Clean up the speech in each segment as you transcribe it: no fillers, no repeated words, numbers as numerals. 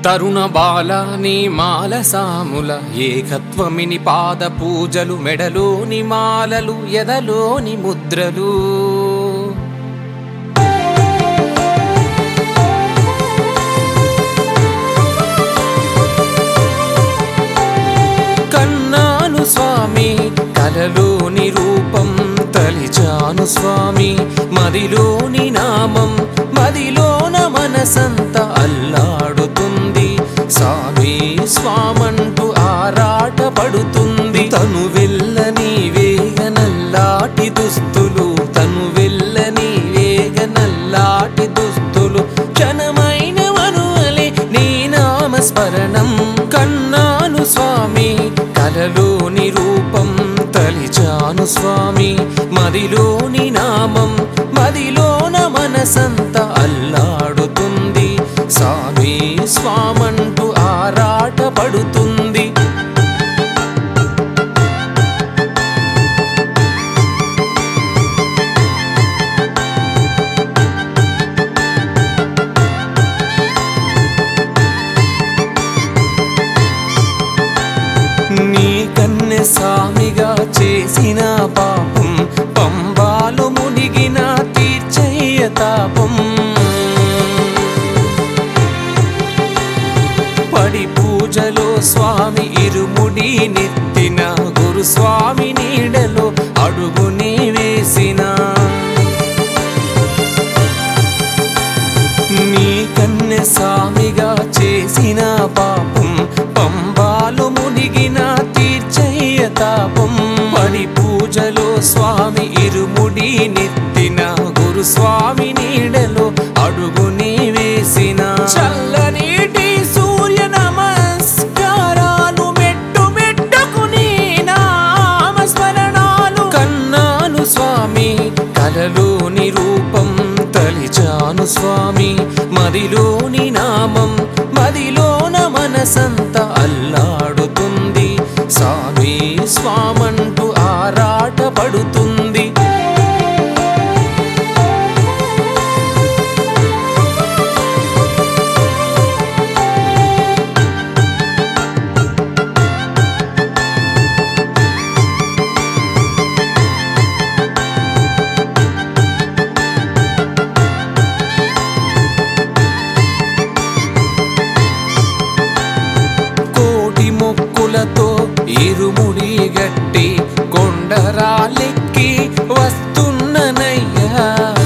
తరుణ బాల నీ మాల సాముల ఏకత్వమిని పాద పూజలు మెడలోని మాలలు ఎదలోని ముద్రలు కన్నాను స్వామి కలలోని రూపం తలిచాను స్వామి మదిలోని నామం మదిలోన మనసంత అల్లాడుతుంది స్వామి స్వామంటూ ఆరాట పడుతుంది తను వెళ్ళని వేగనల్లాటి దుస్తులు తను వెళ్ళని వేగనల్లాటి దుస్తులు క్షణమైన మనువలే నీ నామస్మరణం కన్నాను స్వామి కలలోని రూపం తలిచాను స్వామి మదిలోని నామం మదిలోన మనసంత అల్లాడుతుంది స్వామి స్వామంటూ ఆరాట పడుతుంది నీ కన్నె స్వామిగా చేసిన పాపం పంబాలు మునిగిన తీర్చయ్య తాపం పడి పూజలో స్వామి ఇరుముడి నెత్తిన గురుస్వామి నీడలో అడుగుని వేసిన నీ కన్నె స్వామిగా చేసిన పాపం పంబాలు మునిగిన తీర్చయ్య తాపం పడి పూజలో స్వామి ఇరుముడి నెత్తిన గురుస్వామి నీడలో అడుగుని వేసిన చల్లనీటి సూర్య నమస్కారాలు మెట్టు మెట్టుకుని నామస్మరణాలు కన్నాను స్వామి కలలోని రూపం తలిచాను స్వామి మదిలోని నామం మదిలోన మనసంత అల్లాడుతుంది స్వామి స్వామంటూ ఆరాట పడుతుంది మొక్కులతో ఇరుముడి గట్టి కొండరాలెక్కి వస్తున్ననయ్యా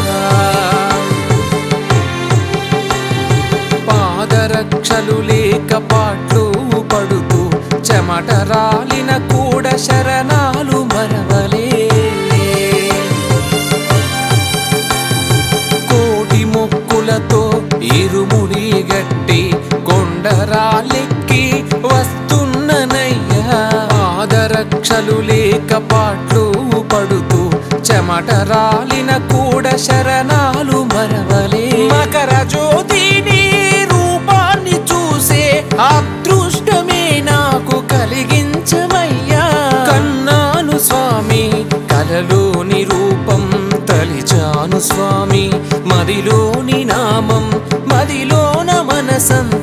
పాదరక్షలు లేక పాట్లు పడుతూ చెమట రాలిన కూడా శరణాలు మరవలే కోటి మొక్కులతో ఇరుముడి గట్టి కొండరాలెక్కి వస్తున్ననయ్యా పాదరక్షలు లేక పాట్లు పడుతూ చెమట రాలిన కూడా శరణాలు మరవలే మకర జ్యోతిని రూపాన్ని చూసే అదృష్టమే నాకు కలిగించమయ్యా కన్నాను స్వామి కలలోని రూపం తలిచాను స్వామి మదిలోని నామం మదిలోన మనసంత